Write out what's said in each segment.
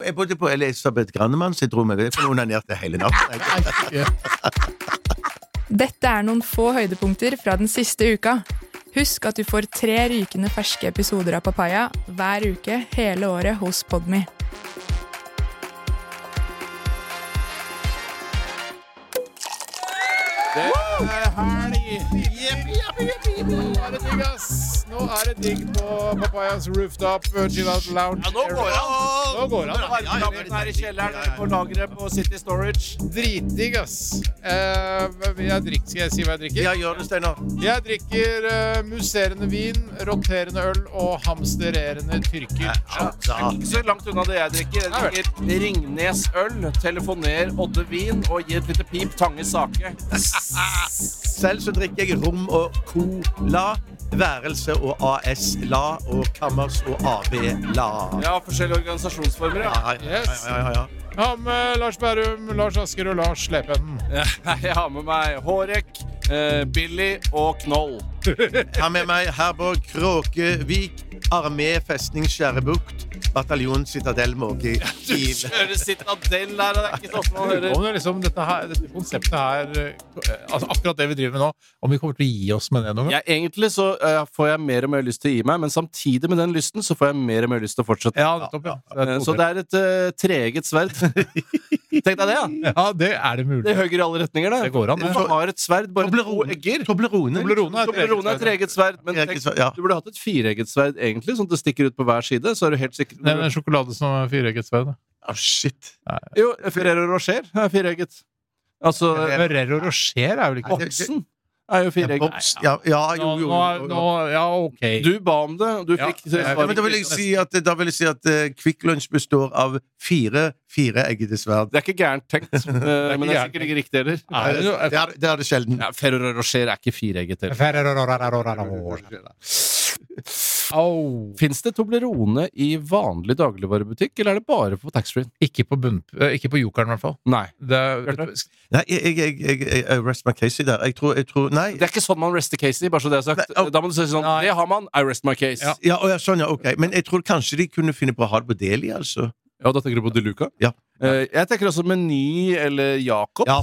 jeg bodde på Elisabeth Grannemann-syndromet. Jeg onanerte hele natten. Dette noen få høydepunkter fra den siste uka. Husk at du får 3 rykende ferske episoder av Papaya hver uke hele året hos Podme. Det helg! Jeppi! Nå det digg, ass! Nå det digg på Papayas rooftop chill out lounge. Ja, nå går det an! Nå går det an. Varmelappen her i kjelleren på lageret på City Storage. Dritdigg, ass. Skal jeg si hva jeg drikker? Ja, gjør det, Steinar. Jeg drikker musserende vin, roterende øl og hamstererende tyrker. Ikke så langt unna det jeg drikker. Jeg drikker Ringnes øl, telefoner Odde vin og gi et lite pip Tange Sake. Selv så drikker jeg rom og cola, værelse og AS-la og kammers og AB-la. Ja, forskjellige organisasjonsformer, ja. Yes. Ja. Jeg har med Lars Bærum, Lars Asker og Lars Slepen. Jeg har med meg Hårek, Billy og Knoll. Jeg har med meg Herborg Kråkevik, Armé Festning Skjærebukt, Bataljon Citadel Måke Du kjører Citadel der, det ikke sånn man hører. Om det liksom dette konseptet her, altså akkurat det vi driver med nå, om vi kommer til å gi oss med det noen gang? Ja, egentlig så får jeg mer og mer lyst til å gi meg, men samtidig med den lysten så får jeg mer og mer lyst til å fortsette. Ja, nettopp, ja. Så det et treget sverd. Tenk deg det, ja. Ja, det det mulig. Det høyger i alle retninger, det. Det går an, det. Du har et sverd, bare 2 egger. Toblerone. Toblerone treget sverd, men tenk, du burde hatt et 4-egget sverd egentlig, sånn at det stikker ut på hver side, så du helt sikkert... Det en sjokolade som 4-egget sverd. Shit. Jo, Ferrero Rocher 4-egget. Altså... Ferrero Rocher vel ikke... Boksen jo 4-egget. Ja, Ja, ok. Du ba om det, og du fikk... Men da vil jeg si at Quick Lunch består av 4 eggede sverd. Det ikke gærent tenkt, men det sikkert ikke riktig heller. Det det sjelden. Ja, Ferrero Rocher ikke 4-egget heller. Finns det Toblerone i vanlig dagligvarebutikk, eller det bare på taxfree? Ikke på Jokeren i hvert fall. Nei. Nei, jeg rest my case der. Jeg tror, nei. Det ikke sånn man rester Casey, bare så det sagt. Da må du si sånn, det har man, I rest my case. Ja, sånn, ja, ok. Men jeg tror kanskje de kunne finne på å ha det på Deli, altså. Ja, da tenker du på De Luca? Ja. Jeg tenker også Meny eller Jacobs.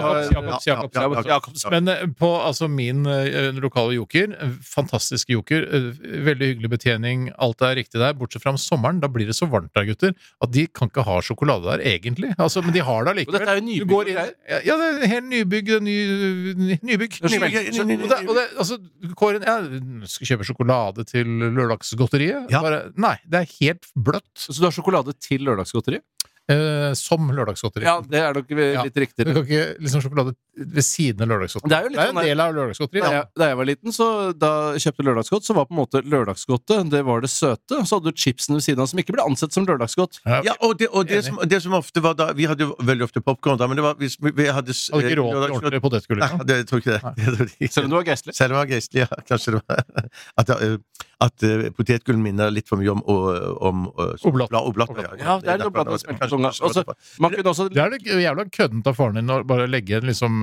Jacobs. Men på min lokale joker, fantastisk joker, veldig hyggelig betjening, alt riktig der, bortsett fra om sommeren, da blir det så varmt der, gutter, at de kan ikke ha sjokolade der, egentlig. Altså, men de har det likevel. Og dette jo nybygg. Ja, det helt nybygg. Nybygg. Altså, Kåren, jeg skal kjøpe sjokolade til lørdagsgodteriet. Bare, nei, det helt bløtt. Så du har sjokolade til lørdagsgodteriet? Som lørdagsgodteri. Ja, det nok litt riktig. Du kan ikke liksom sjokolade ved siden av lørdagsgodteri. Det jo litt en del av lørdagsgodteri. Da jeg var liten, da jeg kjøpte lørdagsgodt, så var på en måte lørdagsgodtet, det var det søte, så hadde du chipsen ved siden av som ikke ble ansett som lørdagsgodt. Ja, og det som ofte var da, vi hadde jo veldig ofte popcorn da, men det var, hvis vi hadde ikke råd til ordentlig potetgull. Nei, det tror ikke det. Selv om du var geistlig? Selv om jeg var geistlig, ja. Kanskje det var at potetgullen minner litt for mye om oblat. Ja, det noe oblat som smelter tunga. Det det jævla køddent av faren din å bare legge en liksom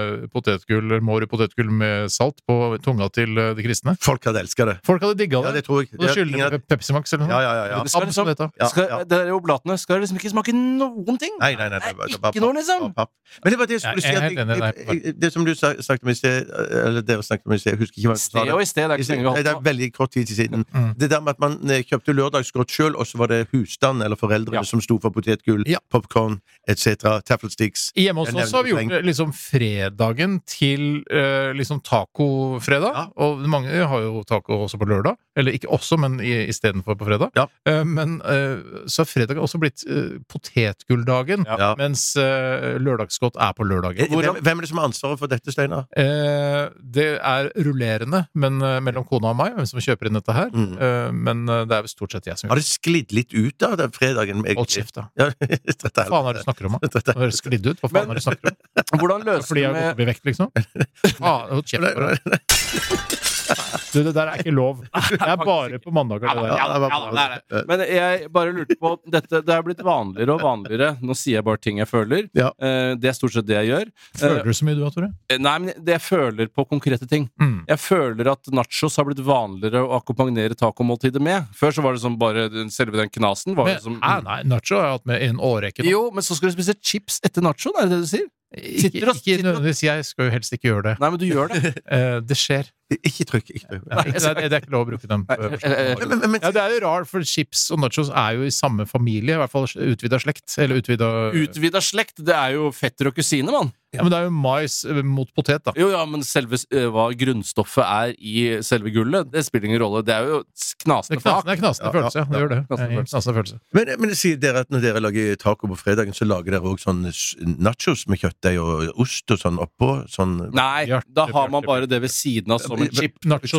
potetgull med salt på tunga til de kristne. Folk hadde elsket det. Folk hadde digget det. Ja, det tror jeg. Og det skylder med Pepsi Max eller noe. Ja. Det oblatene skal liksom ikke smake noen ting. Nei. Ikke noe, liksom. Men det var det jeg skulle si. Det som du snakket om i sted, eller dere snakket om i sted, jeg husker ikke hva du sa. I sted, det veldig kort tid siden. Det der med at man kjøpte lørdagsgodt selv, og så var det husstand eller foreldrene som sto for potetgull, popcorn, etc., taffelsticks. Hjemme hos oss har vi gjort det liksom fredagen til liksom tacofredag, og mange har jo taco også på lørdag, eller ikke også, men i stedet for på fredag. Men så har fredag også blitt potetgulldagen, mens lørdagsgodt på lørdagen. Hvem det som har ansvaret for dette, Steinar? Det rullerende, men mellom kona og meg, hvem som kjøper inn dette her, men det stort sett jeg som gjør det. Har det sklidd litt ut av den fredagen? Hold kjeft, da. Hva faen er det du snakker om, da? Har det sklidd ut? Hva faen er det du snakker om? Hvordan løser Fordi jeg har gått opp i vekt, liksom? Hold kjeft. Du, det der ikke lov. Det bare på mandager, det der. Det. Men jeg bare lurte på dette, det blitt vanligere og vanligere. Nå sier jeg bare ting jeg føler. Det stort sett det jeg gjør. Føler du så mye du, Tore? Nei, men det jeg føler på konkrete ting. Jeg føler at nachos har blitt vanligere å akkompagnere tacomåltidet med. Før så var det som bare selve den knasen. Var det som, nei, nacho har jeg hatt med en årrekke. Jo, men så skal du spise chips etter nachoen, er det du sier? Ikke nødvendigvis, jeg skal jo helst ikke gjøre det. Nei, men du gjør det. Det skjer. Ikke trykk. Nei, det er ikke lov å bruke dem. Det er jo rart, for chips og nachos er jo i samme familie, i hvert fall utvidet slekt. Eller utvidet slekt, det er jo fetter og kusine, mann. Ja, men det er jo mais mot potet, da. Jo, ja, men selve hva grunnstoffet er i selve gullet, det spiller ingen rolle. Det er jo knasende fak. Det er knasende følelse, ja. Det gjør det. Knasende følelse. Men sier dere at når dere lager taco på fredagen, så lager dere også sånn nachos med kjøttdeig og ost og sånn oppå? Sånn... Nei, da har man bare det ved siden av som en chip.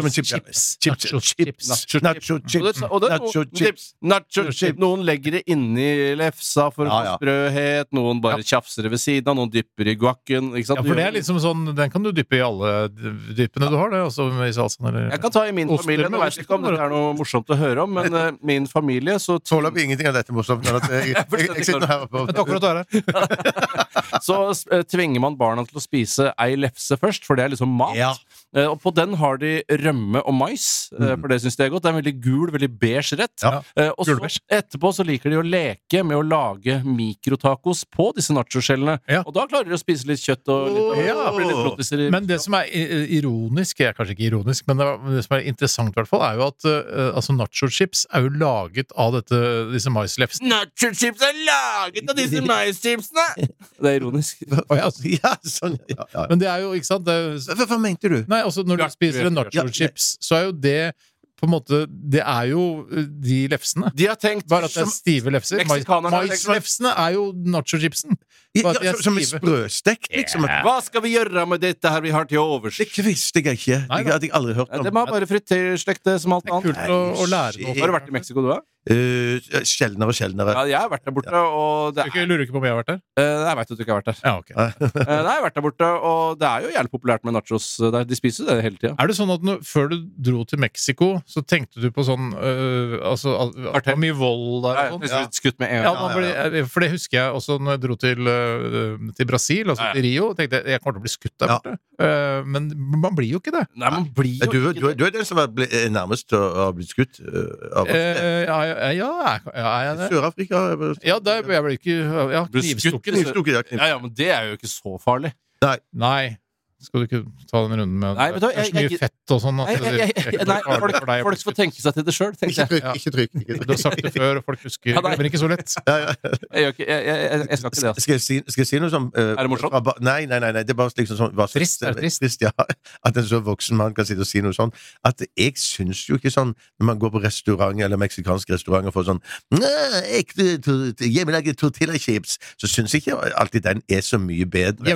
Nacho chips. Noen legger det inni lefsa for å få sprøhet, noen bare tjafser det ved siden av, noen dypper i guac. Ikke sant? Ja, for det er liksom sånn, den kan du dyppe i alle dyppene du har, det, også i salsen, eller... Jeg kan ta i min familie, jeg vet ikke om det er noe morsomt å høre om, men min familie, så... Tåler vi ingenting av dette morsomt, jeg sitter her på... Takk for at du er her. Så tvinger man barna til å spise ei lefse først, for det er liksom mat. Ja. Og på den har de rømme og mais, for det synes jeg er godt. Det er en veldig gul, veldig beige rett. Ja. Og så etterpå så liker de å leke med å lage mikrotacos på disse nachoskjellene. Ja. Og da klarer de å spise litt kjøtt og litt men det som er ironisk, er kanskje ikke ironisk, men det som er interessant i hvert fall, er jo at altså nacho-chips er jo laget av disse maislefsene. Nacho-chips er laget av disse maischipsene! Det er ironisk. Ja, sånn, ja. Men det er jo, ikke sant? Hva mente du? Nei, altså når du spiser en nacho-chips, så er jo det på en måte, det er jo de lefsene. De har tenkt... Bare at det er stive lefser. Maislefsene er jo nacho-chipsen. Som en sprøstekt, liksom. Hva skal vi gjøre med dette her vi har til overs? Det visste jeg ikke. Det hadde jeg aldri hørt om. Det må bare frityrslekte som alt annet. Det er kult å lære noe. Har du vært i Mexico, du da? Sjeldnere. Ja, jeg har vært der borte, og det er... Lurer ikke på om jeg har vært der? Nei, jeg vet at du ikke har vært der. Ja, ok. Nei, jeg har vært der borte, og det er jo jævlig populært med nachos der. De spiser det hele tiden. Er det sånn at før du dro til Mexico, så tenkte du på sånn altså, at det var mye vold der og sånn? Skutt med en gang. For det husker jeg også når jeg dro til Brasil, altså til Rio, tenkte jeg kommer til å bli skutt der borte. Men man blir jo ikke det. Nei, man blir jo ikke det. Du er den som er nærmest til å ha blitt skutt av ja, er det? Sør-Afrika? Ja, jeg ble ikke knivstukket. Ja, men det er jo ikke så farlig. Nei. Skal du ikke ta den runden med det er så mye fett og sånn? Folk får tenke seg til det selv, tenker jeg. Ikke trykk. Du har sagt det før, og folk husker det blir ikke så lett. Jeg skal ikke det. Skal jeg si noe som er det morsomt? Nei, det er bare liksom sånn trist, ja. At en så voksen mann kan sitte og si noe sånn. At jeg synes jo ikke sånn når man går på restaurant eller meksikansk restaurant og får sånn hjemmelaget tortilla-chips, så synes jeg ikke alltid den er så mye bedre.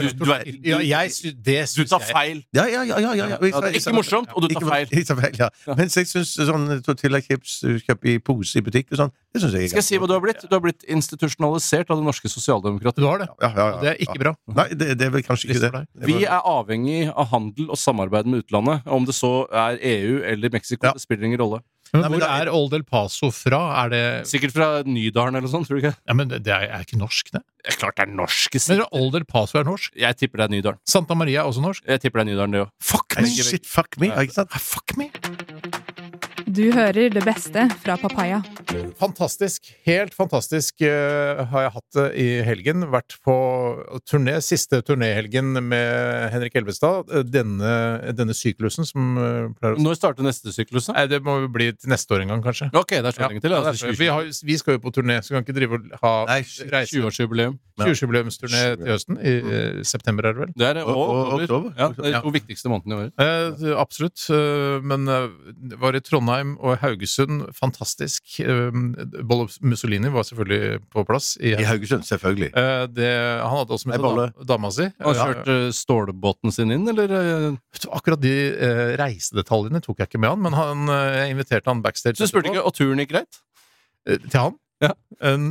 Du tar feil. Ja. Det er ikke morsomt, og du tar feil. Ja. Mens jeg synes sånn tortilla-chips kjøpt i pose i butikk og sånn, det synes jeg Skal jeg si hva du har blitt? Du har blitt institusjonalisert av det norske sosialdemokratiet. Du har det. Ja. Det er ikke bra. Nei, det er vel kanskje ikke det. Vi er avhengig av handel og samarbeid med utlandet. Om det så er EU eller Mexico, det spiller ingen rolle. Men hvor er Old El Paso fra? Er det... Sikkert fra Nydalen eller sånn, tror du ikke? Ja, men det er ikke norsk, det. Klart det er norsk. Men Old El Paso er norsk? Jeg tipper det er Nydalen. Santa Maria er også norsk? Jeg tipper det er Nydalen, det også. Fuck me! Shit, fuck me. Ikke sant? Fuck me! Du hører det beste fra Papaya. Fantastisk. Helt fantastisk har jeg hatt det i helgen. Vært på turné, siste turnéhelgen med Henrik Elvestad. Denne syklusen som pleier å... Når starter neste syklus? Nei, det må jo bli til neste år en gang, kanskje. Ok, det er så lenge til. Vi skal jo på turné, så vi kan ikke drive og ha 20-årsjubileum. 20-årsjubileumsturné til høsten. I september er det vel? Det er oktober. Ja, det er de 2 viktigste månedene i året. Absolutt. Men var i Trondheim og Haugesund. Fantastisk. Bolle Mussolini var selvfølgelig på plass. I Haugesund, selvfølgelig. Han hadde også med dama si. Han kjørte stålbåten sin inn, eller? Akkurat de reisedetaljene tok jeg ikke med han, men jeg inviterte han backstage. Så spurte ikke, og turen gikk greit? Til han? Ja. Nei.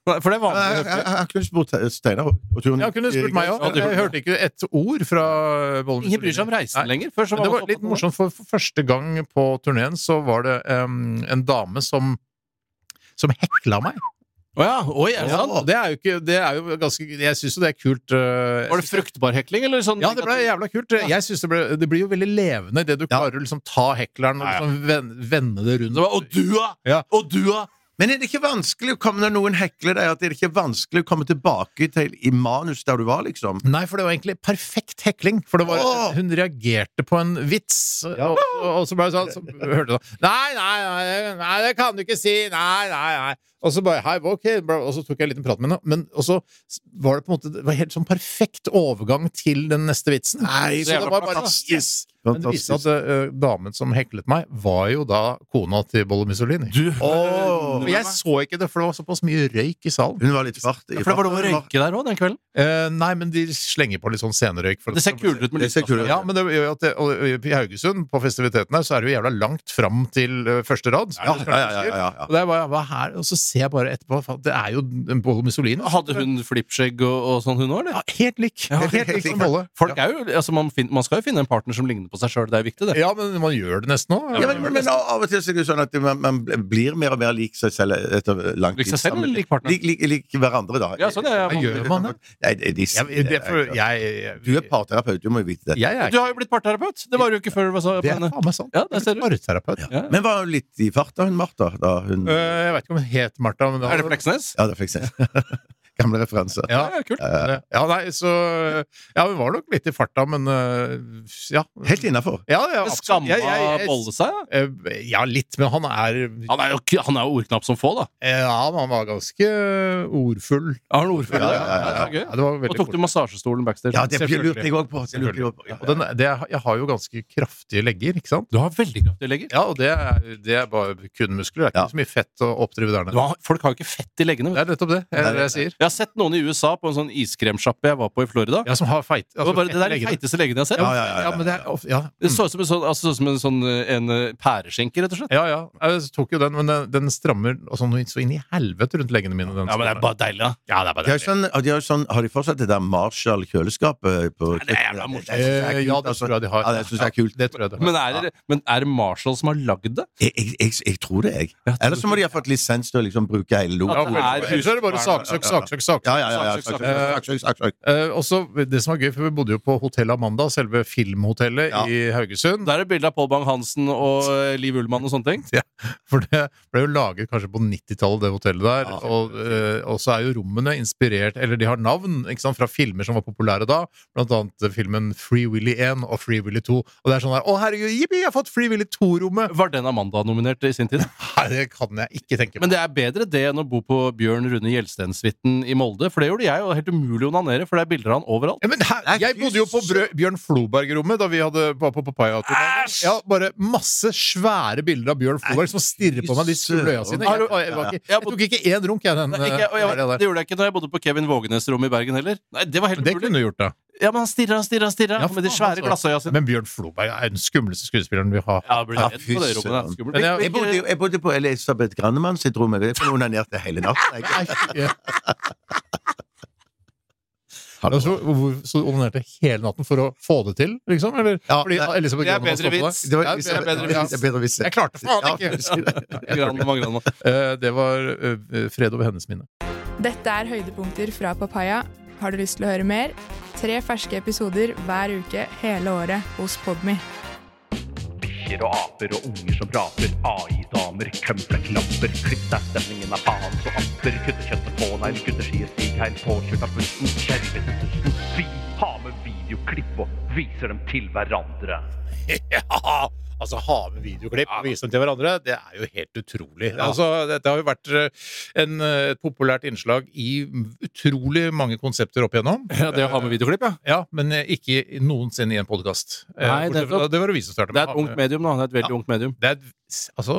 For det var Jeg kunne spurt Steinar og Turen. Jeg kunne spurt meg også. Jeg hørte ikke et ord fra Bollen. Ingen bryr seg om reisen lenger. Før så det var litt morsomt, for første gang på turneen så var det en dame som hekla meg. Oi, er det sant? Det er jo ganske, jeg synes jo det er kult. Var det fruktbar hekling, eller sånn? Ja, det ble jævla kult. Jeg synes det blir jo veldig levende i det du klarer å liksom ta hekleren og liksom vende det rundt. Og du da? Men er det ikke vanskelig å komme når noen hekler deg, at det er ikke vanskelig å komme tilbake til i manus der du var, liksom? Nei, for det var egentlig perfekt hekling. For det var, hun reagerte på en vits, og så ble det sånn, så hørte du sånn, nei, det kan du ikke si, nei. Og så bare, hei, ok, og så tok jeg en liten prat med henne, men og så var det på en måte, det var helt sånn perfekt overgang til den neste vitsen. Nei, så det var bare, yes! Men det viste at damen som heklet meg var jo da kona til Bolle Mussolini. Og jeg så ikke det, for det var såpass mye røyk i salen. Hun var litt svart. For det var det å røyke der også den kvelden? Nei, men de slenger på litt sånn scenerøyk. Det ser kult ut med litt. Ja, men det gjør at og i Haugesund, på festiviteten her, så er det jo jævla langt fram til første rad. Ja. Og det var her, og så ser jeg bare etterpå, det er jo Bolle Mussolini. Hadde hun flippskjegg og sånn hun også, eller? Ja, helt lik. Helt lik som Bolle. Folk er jo, altså man skal jo finne en partner som ligner på seg selv, det er viktig det. Ja, men man gjør det nesten også. Ja, men av og til så er det jo sånn at man blir mer og mer lik seg selv etter lang tid. Lik seg selv eller lik partner? Lik hverandre da. Ja, sånn er Hva gjør man da? Du er parterapeut, du må jo vite det. Du har jo blitt parterapeut. Det var jo ikke før du var så. Det er faen meg sant. Ja, det ser du. Parterapeut. Men var hun litt i fart da, hun Martha? Jeg vet ikke om hun het Martha. Er det Fleksnes? Ja, det er Fleksnes. Gamle referanser. Ja, kult. Hun var nok litt i farta, men ja. Helt innenfor. Ja, Skamma Bolle seg? Ja, litt, men han er jo ordknapp som få, da. Ja, men han var ganske ordfull. Ja, han ordfull. Ja, det var veldig. Og tok du massasjestolen backstage? Ja, det lurte jeg også på. Jeg har jo ganske kraftige legger, ikke sant? Du har veldig kraftige legger. Ja, og det er bare kun muskler. Det er ikke så mye fett å oppdrive der nede. Folk har jo ikke fett i leggene. Det er nettopp det jeg sier. Jeg har sett noen i USA på en sånn iskremsjappe jeg var på i Florida. Ja, som har feit. Det er de feiteste leggene jeg har sett. Ja, men det så ut som en pæreskinke, rett og slett. Ja. Jeg tok jo den, men den strammer så inn i helvete rundt leggene mine. Ja, men det er bare deilig, da. Ja, det er bare deilig. Har de fortsatt det der Marshall-køleskapet på Nei, det er jævla morsomt. Ja, det tror jeg de har. Ja, det synes jeg er kult. Det tror jeg de har. Men er det Marshall som har lagd det? Jeg tror det, jeg. Eller så må de ha fått lisens til å liksom bruke hele logoen. Så er det bare saksøk. Og så, det som var gøy, for vi bodde jo på Hotell Amanda, selve filmhotellet i Haugesund. Der er bildet av Paul Bang-Hansen og Liv Ullmann og sånne ting. Ja, for det ble jo laget kanskje på 90-tallet, det hotellet der. Og så er jo rommene inspirert, eller de har navn, ikke sant, fra filmer som var populære da, blant annet filmen Free Willy 1 og Free Willy 2. Og det er sånn der, å herregud, jeg har fått Free Willy 2-rommet! Var den Amanda-nominert i sin tid? Nei, det kan jeg ikke tenke på. Men det er bedre det enn å bo på Bjørn Rune Gjelstensuiten i Molde, for det gjorde jeg, og det er helt umulig å onanere, for det er bilder av han overalt. Ja, men jeg bodde jo på Bjørn Floberg-rommet da vi var på Papaya-turen. Ja, bare masse svære bilder av Bjørn Floberg som stirrer på meg de sløya sine. Jeg tok ikke én runk, jeg. Det gjorde jeg ikke når jeg bodde på Kevin Vågenes rom i Bergen heller. Nei, det var helt umulig. Det kunne du gjort, da. Ja, men han stirrer med de svære glassøya sine. Men Bjørn Floberg er den skumleste skuespilleren vi har. Ja, blir redd på det rommet. Skummelt. Jeg bodde på Elisabeth Grannemann sitt rom. Jeg vet ikke om hun onanerte hele natten. Så onanerte hele natten for å få det til, liksom? Eller? Ja, fordi Elisabeth det er bedre vits. Det er bedre vits. Jeg klarte faen ikke! Det var fred over hennes minne. Dette er høydepunkter fra Papaya. Har du lyst til å høre mer? 3 ferske episoder hver uke hele året hos Podme. Bikkjer og aper og unger som prater. AI-damer, kømflekklapper. Klipp deg stemningen av faen så amper. Kutter kjøttet på negl, kutter skier stig heil påkjørt av bussen. Kjervete sussen. Vi har med videoklipp og viser dem til hverandre. Ja! Altså, ha med videoklipp og vise dem til hverandre, det er jo helt utrolig. Altså, dette har jo vært et populært innslag i utrolig mange konsepter opp igjennom. Ja, det å ha med videoklipp, ja. Ja, men ikke noensinne i en podcast. Nei, det var det vi som startet med. Det er et ungt medium, da. Det er et veldig ungt medium. Det er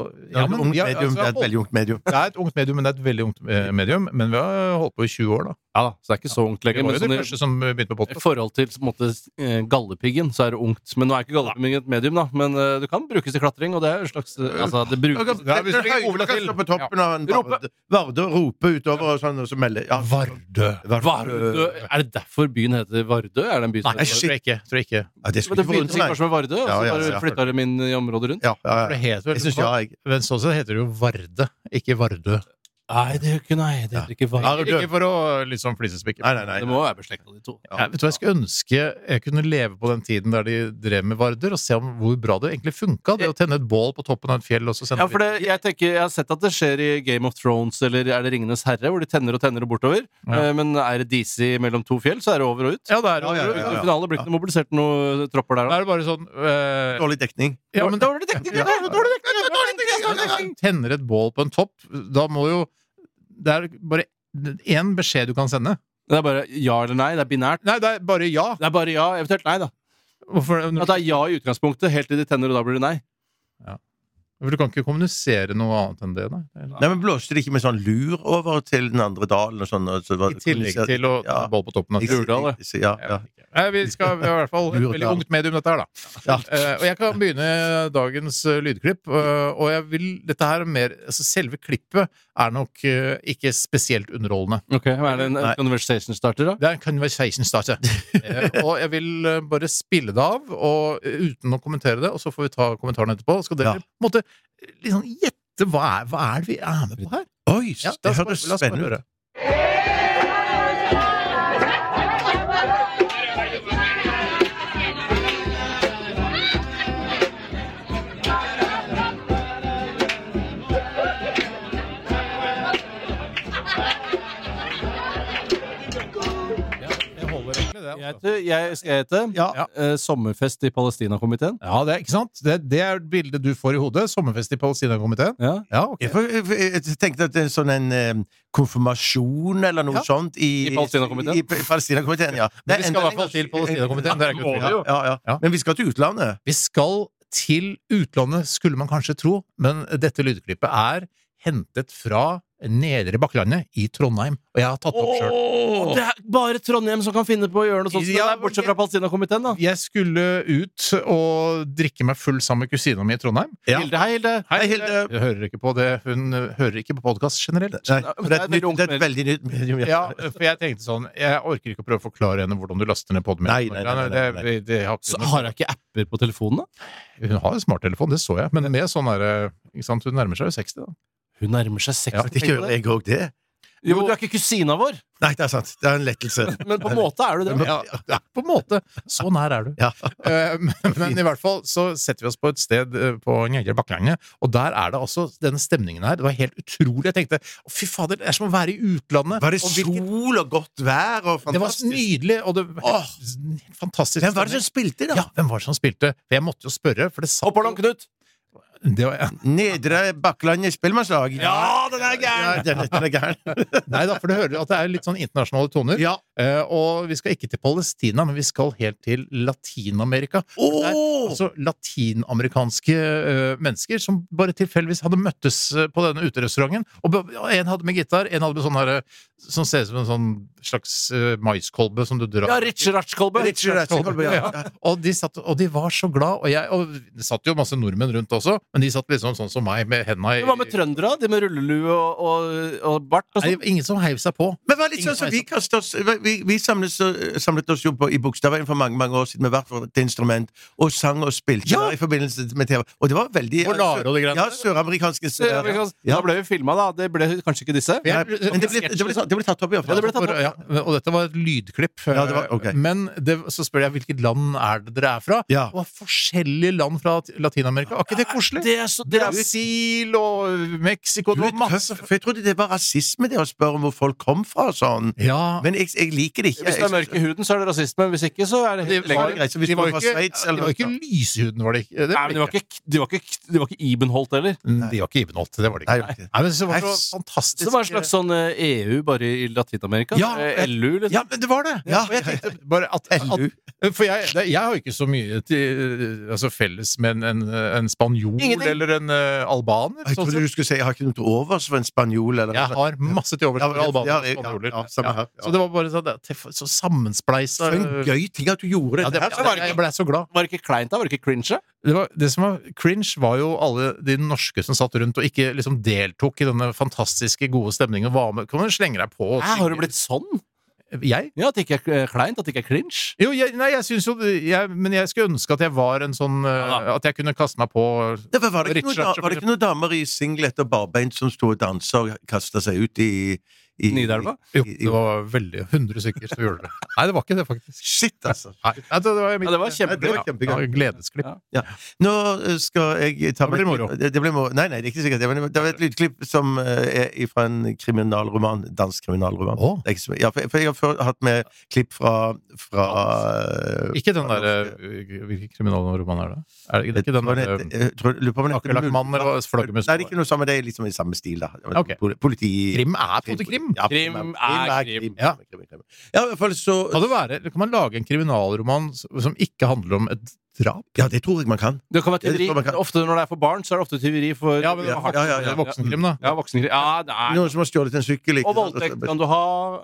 et veldig ungt medium. Det er et ungt medium, men det er et veldig ungt medium. Men vi har holdt på i 20 år, da. Ja da, så det ikke så ungt lenger. Det var jo det sånn første som begynte på I podcast. forhold til på en måte, gallepiggen, så det ungt. Men nå ikke gallepiggen et medium, da. Men det kan brukes til klatring, og det en slags altså, det brukes Hvis du kan stå på toppen av en Vardø og rope utover og sånn, og så melde Vardø. Er det derfor byen heter Vardø? Er det en by som Nei, tror jeg ikke. Ja, det Men det begynte sikkert kanskje med Vardø, og så bare flytta de inn i området rundt? Ja. Det heter vel, Jeg synes men sånn sett heter det jo Varde, ikke Vardø. Nei, det heter ikke Vardø. Ikke for å liksom flisespikke. Nei. Det må være beslektet av de to. Ja, vet du hva, jeg skulle ønske jeg kunne leve på den tiden der de drev med Varder, og se om hvor bra det egentlig funka, det å tenne et bål på toppen av et fjell og så sende Ja, for jeg har sett at det skjer i Game of Thrones eller er det Ringenes herre, hvor de tenner og bortover. Men er det DC mellom to fjell, så er det over og ut. Ja, det er over og ut. I finalen blir det ikke mobilisert noen tropper der, Da er det bare sånn Dårlig dekning. Ja, men dårlig dekning! Tenner et bål på en topp, da må jo det er bare én beskjed du kan sende. Det er bare ja eller nei. Det er binært. Nei, det er bare ja. Det er bare ja, eventuelt nei, da. Hvorfor? At det er ja i utgangspunktet, helt til de tenner, og da blir det nei. For du kan ikke kommunisere noe annet enn det, nei. Nei, men blåste det ikke med sånn lur over til den andre dalen og sånn? I tillegg til å ta bål på toppen av Lurdal, Ja. Vi skal i hvert fall et veldig ungt medium, dette her, da. Og jeg kan begynne dagens lydklipp. Og jeg vil dette her mer altså selve klippet er nok ikke spesielt underholdende. Ok, Er det en conversation starter, da? Det er en conversation starter. Og jeg vil bare spille det av og, uten å kommentere det, og så får vi ta kommentarene etterpå. Skal dere på en måte liksom gjette hva er det vi er med på her? Oi, det høres spennende ut. Jeg skal hete Sommerfest i Palestina-komiteen. Ja, det er ikke sant? Det er bildet du får i hodet. Sommerfest i Palestina-komiteen. Ja, ok. Jeg tenkte at det er sånn en konfirmasjon eller noe sånt i Palestina-komiteen. I Palestina-komiteen, ja. Men vi skal i hvert fall til Palestina-komiteen. Det er ikke tvil. Ja. Men vi skal til utlandet. Vi skal til utlandet, skulle man kanskje tro, men dette lydklippet er hentet fra Nedre Bakklandet i Trondheim, og jeg har tatt opp selv. Det er bare Trondheim som kan finne på å gjøre noe sånt, bortsett fra Palestina-komiteen, da. Jeg skulle ut og drikke meg full sammen med kusina mi i Trondheim. Hilde, hei Hilde. Hei, Hilde. Jeg hører ikke på det. Hun hører ikke på podcast generelt. Nei, det er et veldig nytt medium. Ja, for jeg tenkte sånn, jeg orker ikke å prøve å forklare henne hvordan du laster ned podden min. Nei. Så har jeg ikke apper på telefonen, da? Hun har en smarttelefon, det så jeg, men med sånn der, ikke sant, hun nærmer seg jo 60 da. Hun nærmer seg 60. Ja, det gjør jeg òg, det. Jo, men du er ikke kusina vår. Nei, det er sant. Det er en lettelse. Men på en måte er du det. Ja, på en måte. Så nær er du. Ja. Men i hvert fall så setter vi oss på et sted på Nedre Bakklandet, og der er det altså denne stemningen her. Det var helt utrolig. Jeg tenkte, fy fader, det er som å være i utlandet. Var det sol og godt vær og fantastisk? Det var nydelig, og det var fantastisk. Hvem var det som spilte, da? Ja, hvem var det som spilte? For jeg måtte jo spørre, for det satt Hopp og Knut! Det var, Nedre Bakklandet spellemannslag. Ja, den er gæren! Den er gæren. Nei da, for du hører at det er litt sånn internasjonale toner. Ja. Og vi skal ikke til Palestina, men vi skal helt til Latin-Amerika. Det er altså latinamerikanske mennesker som bare tilfeldigvis hadde møttes på denne uterestauranten. Og en hadde med gitar, en hadde med sånn her som ser ut som en sånn slags maiskolbe som du drar. Ja, Ritchie-Ratch-kolbe. Ja. Og de var så glad, og det satt jo masse nordmenn rundt også, men de satt liksom sånn som meg med hendene i... Hva med trøndere? De med rullelue og bart og sånt? Nei, ingen som heiv seg på. Men hva litt sånn som vi kastet oss Vi samlet oss jo i Bogstadveien for mange år siden med hvert vårt instrument, og sang og spilte i forbindelse med TV. Og det var veldig Ja, søramerikanske Da ble vi filmet da. Det ble kanskje ikke disse. Men det ble tatt opp i hvert fall. Og dette var et lydklipp. Okay. Men så spør jeg hvilket land er det dere er fra? Ja. Og forskjellige land fra Latin-Amerika. Er ikke det koselig? Brasil og Mexico. For jeg trodde det var rasisme det å spørre om hvor folk kom fra og sånn. Ja. Men jeg liker det ikke. Hvis du er mørk i huden, så er det rasisme. Hvis ikke, så er det helt legalt. Hvis de du var var fra Sveits de var ikke lyshuden, var det ikke? Nei, men de var ikke Ibenholt heller. De var ikke Ibenholt, det var det ikke. Nei, men det var så fantastisk. Det var en slags sånn EU bare i Latin-Amerika. Ja, LU, liksom. Ja, men det var det! Ja. Og jeg tenkte bare at for jeg har jo ikke så mye felles med en spanjol eller en albaner. Jeg trodde du skulle si jeg har ikke noe til overs for en spanjol. Eller jeg har masse til overs for albaner og spanjoler. Ja. Så det var bare så sammenspleisa. For en gøy ting at du gjorde det. Jeg ble så glad. Var det ikke kleint da? Var det ikke cringe? Det som var cringe, var jo alle de norske som satt rundt og ikke liksom deltok i denne fantastiske, gode stemningen. Kan man slenge deg på? Har du blitt sånn? Jeg? Ja, at det ikke er kleint, at det ikke er cringe? Jo, jeg synes jo men jeg skulle ønske at jeg var en sånn at jeg kunne kaste meg på Var det ikke noen damer i singlet og barbeint som stod og dansa og kastet seg ut i Nidelva? Jo, det var veldig 100 stykker som gjorde det. Nei, det var ikke det, faktisk. Shit, altså. Nei, det var kjempegøy. Ja, gledesklipp. Ja. Nå skal jeg ta Det blir moro. Det blir moro. Nei, det er ikke sikkert. Det var et lydklipp som er fra en kriminalroman, dansk kriminalroman. Det er ikke så, for jeg har hatt med klipp fra ikke den der hvilken kriminalroman er det? Er det ikke den der Akkerlakkmannen eller Flaggermus? Nei, det er ikke noe samme. Det er liksom i samme stil, da. Politi... Krim er på det krim. Krim er krim. Ja, i hvert fall så kan man lage en kriminalroman som ikke handler om et drap? Ja, det tror jeg man kan. Det kan være tyveri. Ofte når det er for barn, så er det ofte tyveri for voksenkrim, da. Ja, voksenkrim. Ja, det er noen som har stjålet en sykkel. Og voldtekt kan du ha.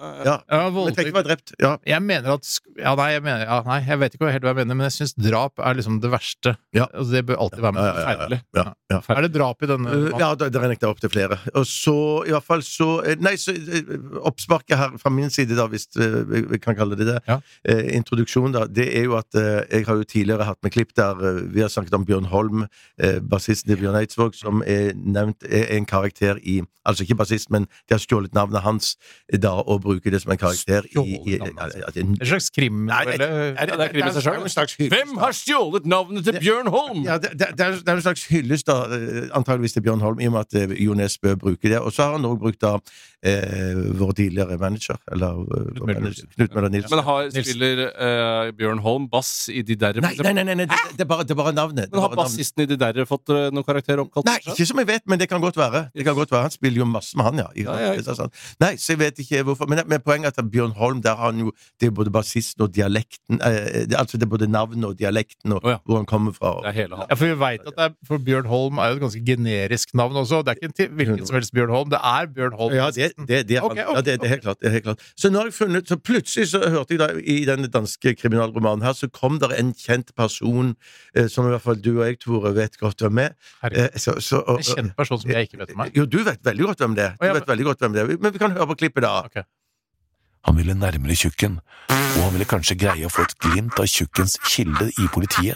Men tenk å være drept. Ja. Jeg mener at Nei, jeg vet ikke helt hva jeg mener, men jeg syns drap er liksom det verste. Altså, det bør alltid være med. Forferdelig. Er det drap i denne? Ja, det er nekta opp til flere. Og så, i hvert fall så Nei, så oppsparket her fra min side, da, hvis vi kan kalle det det, introduksjon, da, det er jo at jeg har jo tidligere hatt med klipp der vi har snakket om Bjørn Holm, bassisten til Bjørn Eidsvåg, som er nevnt er en karakter i altså ikke bassist, men de har stjålet navnet hans da, og bruker det som en karakter i en slags krim? Det er krim i seg selv. Hvem har stjålet navnet til Bjørn Holm? Ja, det er en slags hyllest da, antageligvis til Bjørn Holm, i og med at Jo Nesbø bruker det, og så har han også brukt da vår tidligere manager, eller Knut Møller Nilsen. Men spiller Bjørn Holm bass i De Derre? Nei, det er bare navnet. Men har bassisten i De Derre fått noen karakter oppkalt? Nei, ikke som jeg vet, men det kan godt være. Han spiller jo masse med han, Nei, så jeg vet ikke hvorfor. Men poenget er at Bjørn Holm, der har han jo det er både bassisten og dialekten, altså det er både navnet og dialekten og hvor han kommer fra. Det er hele han. For vi vet at for Bjørn Holm er jo et ganske generisk navn også. Det er ikke hvilken som helst Bjørn Holm, det er Bjørn Holm. Ja, det er helt klart. Så nå har jeg funnet, så plutselig så hørte jeg da i denne danske kriminalromanen her, så kom der en kjent person som i hvert fall du og jeg, Tore, vet godt hvem er. En kjent person som jeg ikke vet om meg? Jo, du vet veldig godt hvem det er. Men vi kan høre på klippet da. Okay. Han ville nærmere tjukken, og han ville kanskje greie å få et glimt av tjukkens kilde i politiet.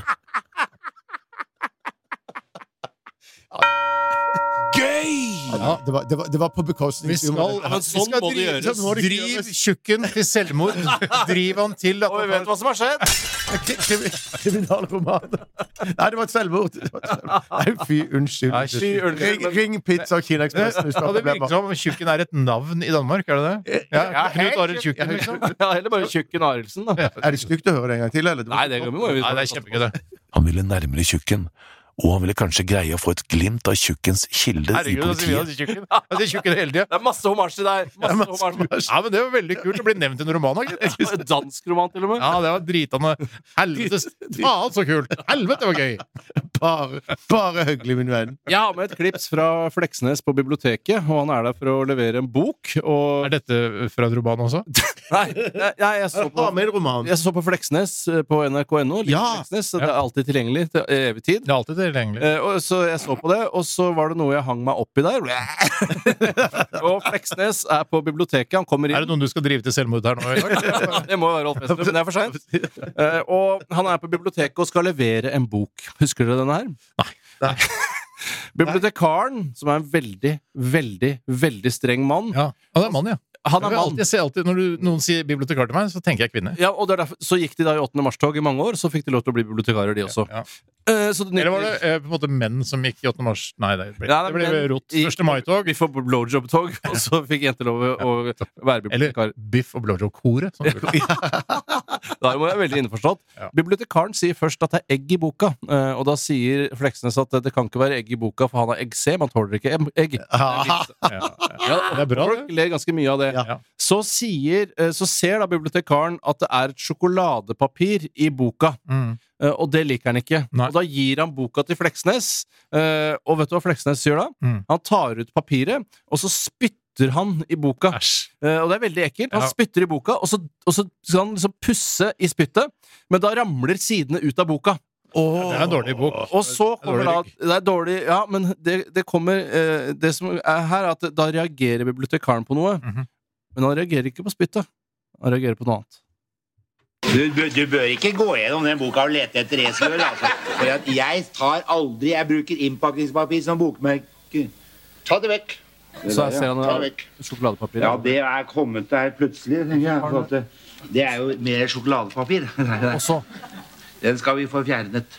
Gøy! Ja, det var på bekostning. Vi skal drive tjukken til selvmord. Driv han til at vi vet hva som har skjedd. Kriminalroman. Nei, det var et selvmord. Nei, fy, unnskyld. Ring Pizza og Kina-Ekspressen. Det virker som om tjukken er et navn i Danmark, er det det? Ja, Knut Arild Tjukken, liksom. Ja, eller bare Tjukken Arildsen, da. Er det stygt å høre det en gang til, eller? Nei, det er kjempegøy, det. Han ville nærmere tjukken, og han ville kanskje greie å få et glimt av tjukkens kilde i politiet. Tjukken hele tida. Det er masse hommage til deg. Ja, men det var veldig kult å bli nevnt i en roman. Dansk roman, til og med. Ja, det var dritende. Helvetes faen, så kult. Helvete, var gøy. Bare hyggelig, min venn. Jeg har med et klips fra Fleksnes på biblioteket, og han er der for å levere en bok. Og... Er dette fra en roman også? Nei, jeg så på Fleksnes på NRK.no. Fleksnes, det er alltid tilgjengelig til evig tid. Det er alltid tilgjengelig. Og så jeg så på det, og så var det noe jeg hang meg opp i der. Og Fleksnes er på biblioteket. Han kommer inn. Er det noen du skal drive til selvmord her nå i dag? Det må jo være Rolf Wesenlund, men det er for sent. Og han er på biblioteket og skal levere en bok. Husker dere denne her? Nei. Bibliotekaren, som er en veldig, veldig, veldig streng mann. Ja, det er mann, ja. Han er mann. Jeg ser alltid, når noen sier bibliotekar til meg, så tenker jeg kvinne. Ja, og derfor, så gikk de da i 8. mars-tog i mange år, så fikk de lov til å bli bibliotekarer, de også. Ja. Eller var det på en måte menn som gikk i 8. mars? Nei, det ble rot. 1. mai-tog. Vi får blowjob-tog, og så fikk jenter lov å være bibliotekar. Eller biff og blowjob-koret. Da må jeg veldig innforstått. Ja. Bibliotekaren sier først at det er egg i boka, og da sier Fleksnes at det kan ikke være egg i boka, for han har egg-C, man tåler ikke egg. Det er bra, folk ler ganske mye av det. Ja. Så ser da bibliotekaren at det er et sjokoladepapir i boka. Og det liker han ikke. Nei. Og da gir han boka til Fleksnes. Og vet du hva Fleksnes gjør da? Han tar ut papiret, og så spytter han i boka. Og det er veldig ekkelt. Han spytter i boka, og så skal han liksom pusse i spyttet, men da ramler sidene ut av boka. Det er en dårlig bok. Og så kommer det er dårlig, ja, men det kommer det som er her, at da reagerer bibliotekaren på noe. Men han reagerer ikke på spyttet. Han reagerer på noe annet. Du bør ikke gå gjennom den boka og lete etter resøl, altså. For at jeg bruker innpakningspapir som bokmerke. Ta det vekk. Så jeg ser han sjokoladepapir. Ja, det er kommet der plutselig, tenker jeg. For at det er jo mer sjokoladepapir. Og så? Den skal vi få fjernet.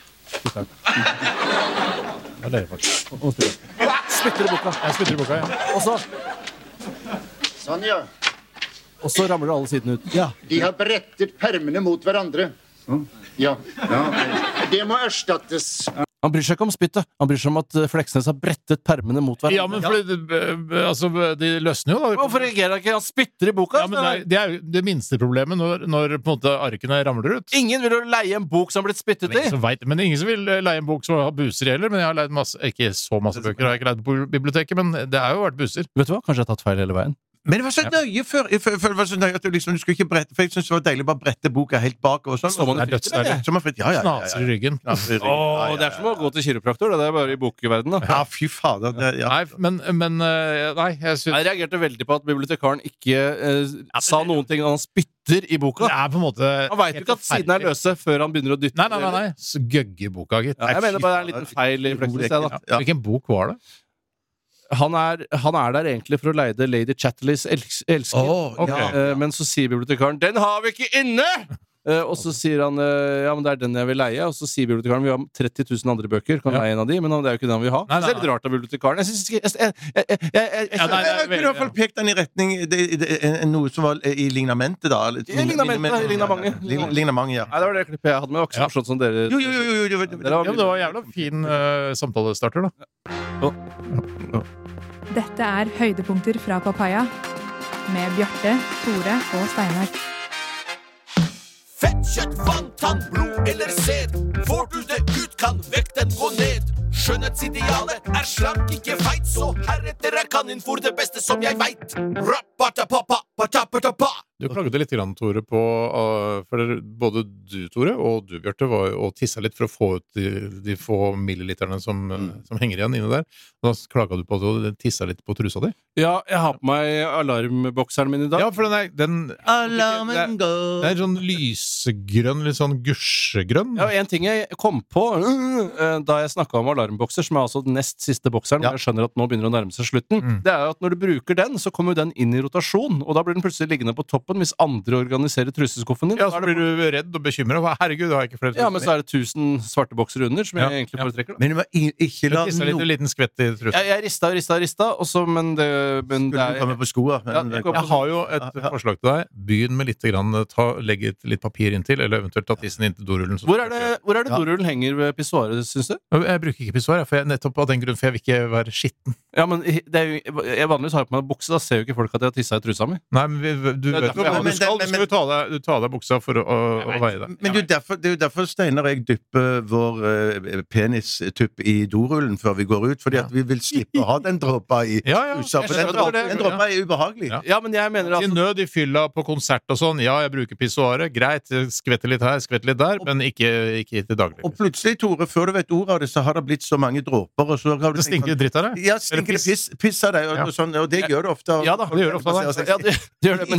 Spytter i boka. Jeg spytter i boka, ja. Og så? Sånn, ja. Og så ramler alle sidene ut. Ja. De har brettet permene mot hverandre. Ja. Det må erstattes. Han bryr seg ikke om spyttet. Han bryr seg om at Fleksnes har brettet permene mot hverandre. Ja, men fordi de løsner jo da. Hvorfor reagerer han ikke? Han spytter i boka. Ja, men det er jo det minste problemet når på en måte arkene ramler ut. Ingen vil jo leie en bok som har blitt spyttet i. Men ingen som vil leie en bok som har buser i heller. Men jeg har leid masse, ikke så masse bøker, jeg har ikke leid på biblioteket, men det har jo vært buser. Vet du hva? Kanskje jeg har tatt feil hele veien. Men det var så nøye før. Jeg følte det var så nøye at du skulle ikke brette. For jeg synes det var deilig å bare brette boka helt bak og sånn. Så man er dødsdeilig. Snaser i ryggen. Det er som å gå til kiropraktor. Det er bare i bokverdenen. Ja, fy fader. Nei, jeg synes... Jeg reagerte veldig på at bibliotekaren ikke sa noen ting. Han spytter i boka. Det er på en måte... Han vet jo ikke at siden er løse før han begynner å dytte. Nei. Så gøgge boka, gitt. Jeg mener bare det er en liten feil i Fleksnes. Hvilken bok var det? Han er der egentlig for å leide Lady Chatterleys elsker. Men så sier bibliotekaren 'Den har vi ikke inne!' Og så sier han 'Ja, men det er den jeg vil leie'. Og så sier bibliotekaren 'Vi har 30 000 andre bøker, kan leie en av de', men det er jo ikke den vi har. Det er litt rart av bibliotekaren. Jeg synes jeg kunne i hvert fall pekt den i retning noe som var i lignamentet, da. Lignamanget, ja. Nei, det var det klippet jeg hadde med. Jeg har ikke forstått som dere. Jo. Det var jævla fin samtalestarter, da. Dette er høydepunkter fra Papaya med Bjarte, Tore og Steinar. Fett, kjøtt, vann, tann, blod eller sæd. Får du det ut, kan vekten gå ned. Skjønnhetsidealet er slank, ikke feit, så heretter er kaninfôr det beste som jeg veit. Du klagde litt, Tore, på for både du, Tore, og du, Bjarte, og tissa litt for å få ut de få milliliterne som henger igjen inne der. Da klaget du på at du tissa litt på trusa di. Ja, jeg har på meg alarmbokseren min i dag. Ja, for Alarmen går. Det er sånn lysgrønn, litt sånn gusjegrønn. Ja, en ting jeg kom på da jeg snakket om alarmbokser, som er altså den nest siste bokseren, og jeg skjønner at nå begynner å nærme seg slutten, det er jo at når du bruker den, så kommer den inn i rotasjon, og da blir den plutselig liggende på toppen hvis andre organiserer truseskuffen din. Ja, så blir du redd og bekymret. Herregud, du har ikke flere truser. Ja, men så er det 1000 svarte bokser under, som jeg egentlig foretrekker. Men du må ikke la en liten skvett i trusen. Jeg rista, også, men det er... komme på skoa. Jeg har jo et forslag til deg. Begynn med litt grann, legg litt papir inntil, eller eventuelt ta tissen inn til dorullen. Hvor er det dorullen henger ved pissoaret, synes du? Jeg bruker ikke pissoar, nettopp av den grunn, for jeg vil ikke være skitten. Ja, men jeg vanligvis har på meg bukse, da ser jo ikke folk at jeg har tisset i trusa mi. Nei, men du vet hva du skal. Du skal jo ta deg buksa for å veie deg. Men det er jo derfor Steinar og jeg dypper vår penistupp i dorullen før vi går ut, fordi at vi vil slippe å ha den dråpa i trusa, for den dråpa er ubehagelig. Ja, men jeg mener at... I nød i fylla på konsert og sånn, jeg bruker pissoaret, greit, skvetter litt her, skvetter litt der, men ikke til daglig. Og plutselig, Tore, før du vet ordet av det, så har det blitt så mange dråper, og så har du... Det stinker dritt av det? Ja, stinker piss av deg, og det gjør det ofte. Ja da, det gjør det ofte. Ja, det gjør det, men jeg bruker det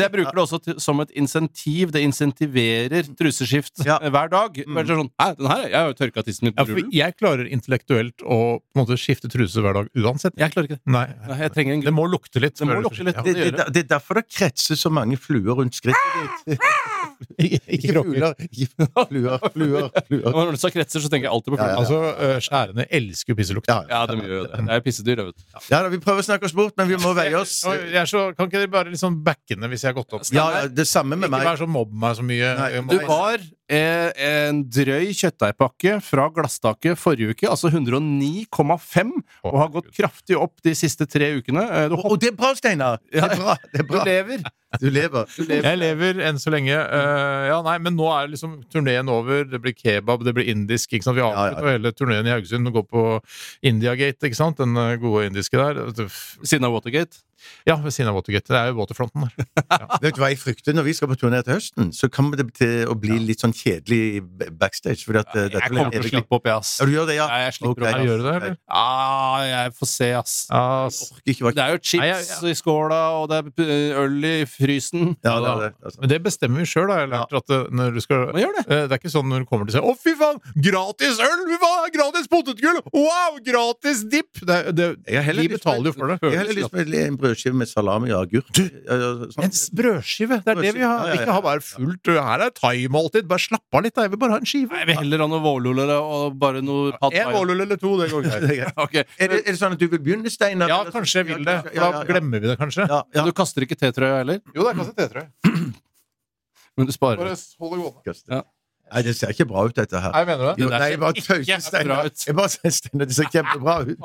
også som et insentiv. Det insentiverer truseskift hver dag. Sånn, den her, jeg har jo tørka tissen min på rullen. Jeg klarer intellektuelt å på en måte skifte truse hver dag uansett. Jeg klarer ikke det. Nei, jeg trenger det må lukte litt. Det er derfor det kretser så mange fluer rundt skrittet ditt. Ikke fluer. Fluer. Når du sa kretser, så tenker jeg alltid på fluer. Altså, skjærene elsker jo pisselukt. Ja, de gjør det. Det er pissedyr, vet du. Ja, vi prøver å snakke oss bort, men vi må veie oss. Kan ikke dere bare liksom backene hvis jeg har gått opp? Ja, det samme med meg. Ikke være så mobb meg så mye. Du har en drøy kjøttdeigpakke fra Glasstaket forrige uke, altså 109,5, og har gått kraftig opp de siste 3 ukene. Og det er bra, Steinar! Det er bra. Du lever. Jeg lever enn så lenge. Men nå er liksom turneen over. Det blir kebab, det blir indisk. Ikke sant? Vi avslutter hele turneen i Haugesund og går på Indiagate, ikke sant? Den gode indiske der. Siden av Watergate? Ja, ved siden av Watergate. Det er jo waterfronten der. Vet du hva jeg frykter? Når vi skal på turné til høsten, så kommer det til å bli litt sånn kjedelig backstage. Fordi at jeg kommer til å slippe opp, ass. Ja, du gjør det, ja? Jeg slipper opp. Gjør du det, eller? Ja, jeg får se, ass. Det er jo chips i skåla, og det er øl i frysen. Ja, det er det. Altså. Men det bestemmer vi selv, da. Jeg har lært at når du skal... Hva gjør det? Det er ikke sånn når du kommer til å si, å fy faen, gratis øl, fy faen, gratis potetgull, wow, gratis dipp. Vi betaler jo for det. Jeg har heller lyst på en brødskive med salami og agurk. En brødskive, det er det vi har. Ikke ha bare fullt, her er thai-måltid, bare slapp av litt, jeg vil bare ha en skive. Jeg vil heller ha noe vårluller og bare noe en vårlull eller 2, det går greit. Okay. Er det sånn at du vil begynne, Steinar? Ja, kanskje jeg vil det. Da glemmer vi det kanskje. Du kaster ikke tetrøya heller? Jo, det er kastet tetrøya. Men du sparer. Bare hold det gående. Nei, det ser ikke bra ut, dette her. Nei, mener du det? Nei, jeg bare tøyser, Steinar. Det ser kjempebra ut.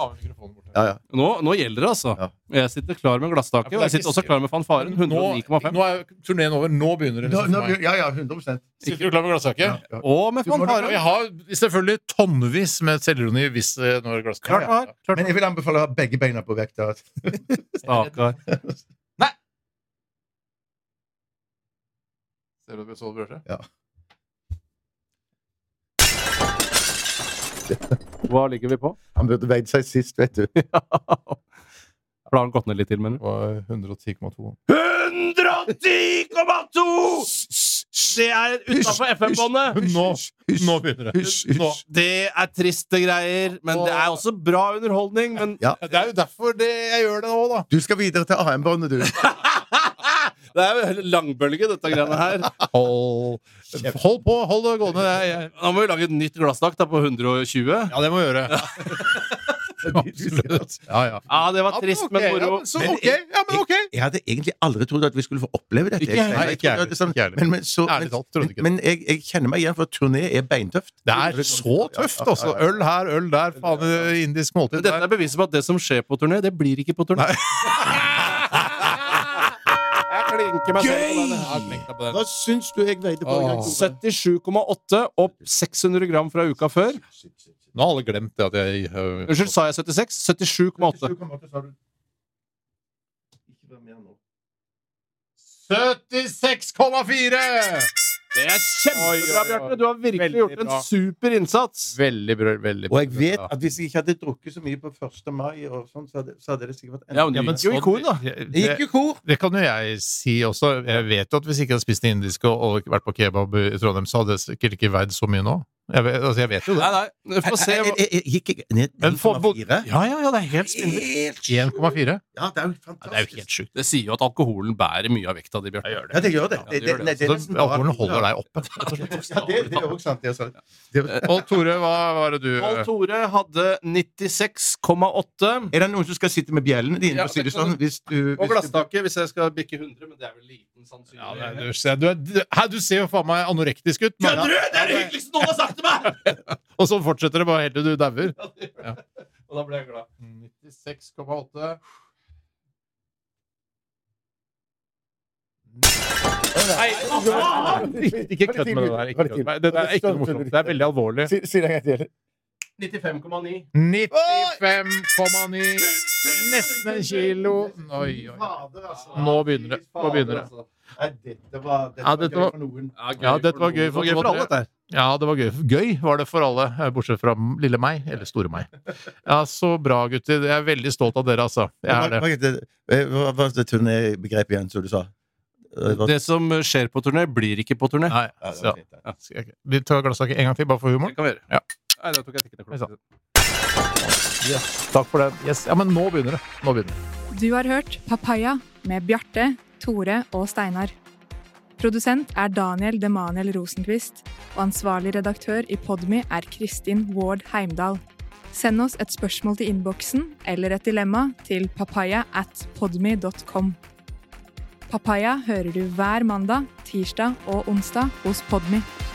Nå gjelder det, altså. Jeg sitter klar med glasstaket, og jeg sitter også klar med fanfaren. 109,5. Nå er turneen over. Nå begynner det. Ja, 100%. Sitter du klar med glasstaket? Ja. Og med fanfaren. Jeg har selvfølgelig tonnevis med selvironi hvis når glasstaket. Klart. Men jeg vil anbefale å ha begge beina på vekta. Stakkar. Nei! Ser du at vi så det brødskive? Ja. Hva ligger vi på? Han burde veid seg sist, vet du. Har han gått ned litt til, mener du? 110,2. 110,2! Det er utenfor FM-båndet! Nå begynner det. Det er triste greier, men det er også bra underholdning. Men det er jo derfor jeg gjør det nå, da. Du skal videre til AM-båndet, du. Det er jo langbølge, dette greiene her. Hold på, hold det gående. Nå må vi lage et nytt glasstak da på 120. Ja, det må vi gjøre. Ja, det var trist, men moro. Ok. Jeg hadde egentlig aldri trodd at vi skulle få oppleve dette. Men jeg kjenner meg igjen, for turné er beintøft. Det er så tøft, altså. Øl her, øl der, faen, indisk måltid. Dette er beviset på at det som skjer på turné, det blir ikke på turné. Gøy! Hva syns du jeg veide på? 77,8 opp 600 gram fra uka før. Nå har alle glemt det at jeg... Unnskyld, sa jeg 76? 77,8. 76,4! Det er kjempebra, Bjarte. Du har virkelig gjort en super innsats. Veldig bra. Og jeg vet at hvis jeg ikke hadde drukket så mye på 1. mai, og sånn, så hadde det sikkert vært men du gikk jo i kor, da. Jeg gikk i kor. Det kan jo jeg si også. Jeg vet jo at hvis jeg ikke hadde spist indisk og vært på kebab i Trondheim, så hadde jeg sikkert ikke veid så mye nå. Jeg vet jo det. Nei, få se. Gikk jeg ned 1,4? Ja, det er helt spinnvilt. 1,4? Ja, det er jo fantastisk. Det er jo helt sjukt. Det sier jo at alkoholen bærer mye av vekta di, Bjarte. Ja, det gjør det. Alkoholen holder deg oppe. Ja, det er jo sant. Og Tore, hva var det du... Og Tore hadde 96,8. Er det noen som skal sitte med bjellene dine? Og glasstaket, hvis jeg skal bikke 100, men det er vel liten sannsynlig. Du ser jo faen meg anorektisk ut. Kødder du? Det er det hyggeligste noen har sagt til meg! Og så fortsetter det bare helt til du dauer. Ja. Og da ble jeg glad. 96,8. Ikke kødd med det der. Det er ikke noe morsomt. Det er veldig alvorlig. Si det helt igjen. 95,9. 95,9. Nesten en kilo. Oi. Nå begynner det. Dette var gøy for noen. Ja, dette var gøy for alle, dette. Ja, det var gøy. Gøy var det for alle, bortsett fra lille meg, eller store meg. Ja, så bra, gutter. Jeg er veldig stolt av dere, altså. Jeg er det. Hva var det turnébegrepet igjen, som du sa? Det som skjer på turné, blir ikke på turné. Nei, Vi tar glasstaket en gang til, bare for humor. Det kan vi gjøre. Ja. Nei, da tok jeg ikke det. Yes. Takk for det. Yes. Ja, men nå begynner det. Du har hørt Papaya med Bjarte, Tore og Steinar. Produsent Daniel Demaniel Rosenqvist, og ansvarlig redaktør i Podme Kristin Ward Heimdal. Send oss et spørsmål til innboksen eller et dilemma til papaya@podme.com. Papaya hører du hver mandag, tirsdag og onsdag hos Podme.